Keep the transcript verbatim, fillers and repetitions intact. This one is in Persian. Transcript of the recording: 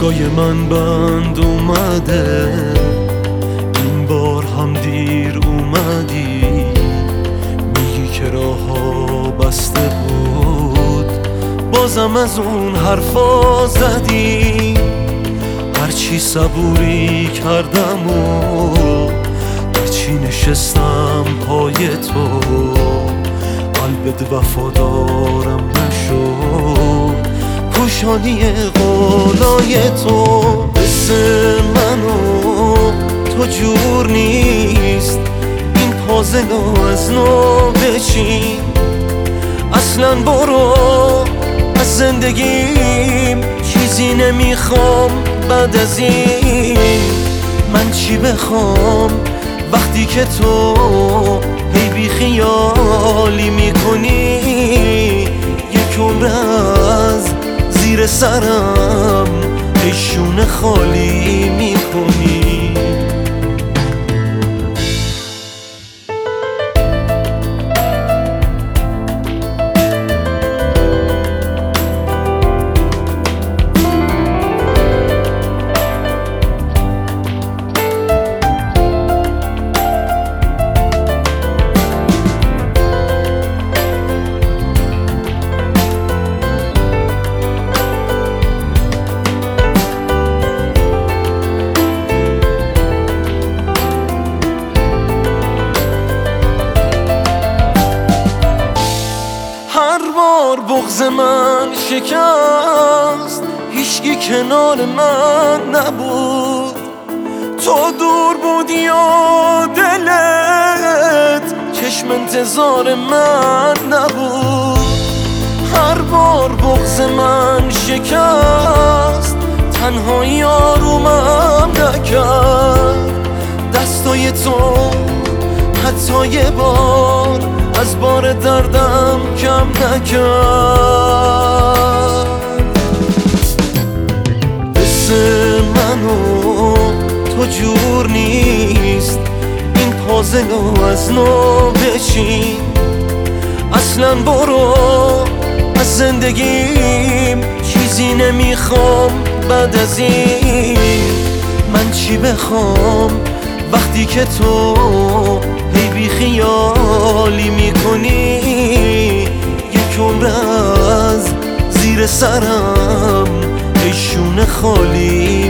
چشمای من بند اومده، این بار هم دیر اومدی. میگی که راه‌ها بسته بود، بازم از اون حرفا زدی. هرچی صبوری کردم و هرچی نشستم پای تو، قلبت وفادارم نشد، پوشانی قولای تو. مثل منو تو جور نیست، این پازلو از نو بچین. اصلا برو از زندگیم، چیزی نمیخوام بعد از این. من چی بخوام وقتی که تو هی بی خیالی میکنی؟ یک عمر از زیر سرم ای شونه خالی میکنی. هر بار بغض من شکست، هیچکی کنار من نبود. تو دور بودی و دلت چشم انتظار من نبود. هر بار بغض من شکست، تنهایی آرومم نکرد. دستای تو حتی یه بار از بار دردم کم نکرد. مثل منو تو جور نیست، این پازلو از نو بچین. اصلا برو از زندگیم، چیزی نمیخوام بعد از این. من چی بخوام وقتی که تو هی بی خیالی میکنی؟ یک عمر از زیر سرم ای شونه خالی